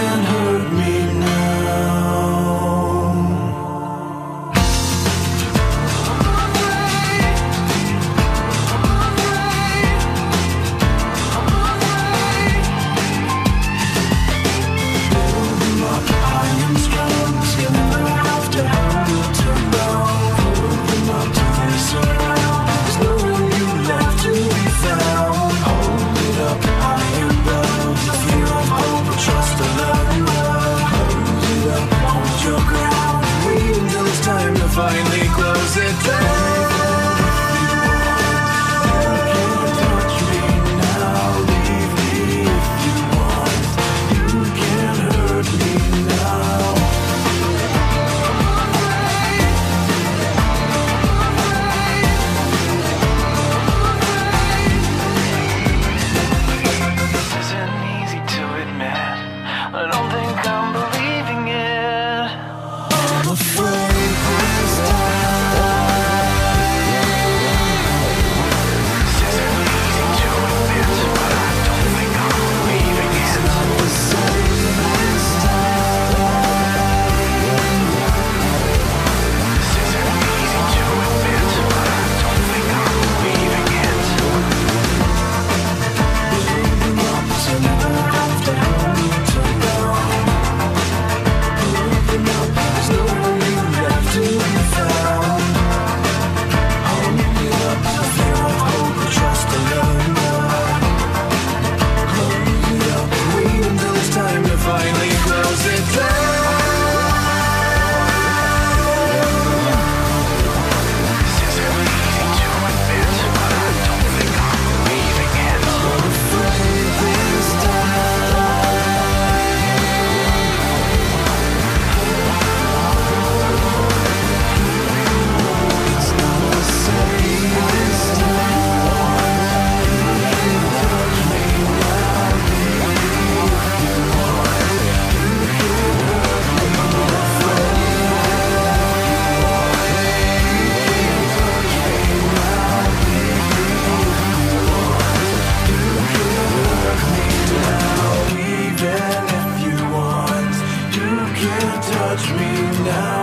can't hurt me now. Building up, I am strong, still never have to hold to down. Holding up to this around, there's no one you left to be found. Hold it up, I am bound. The fear of hope, trust alone. Hold it up, hold your ground. Wait until it's time to finally close it down. Touch me now.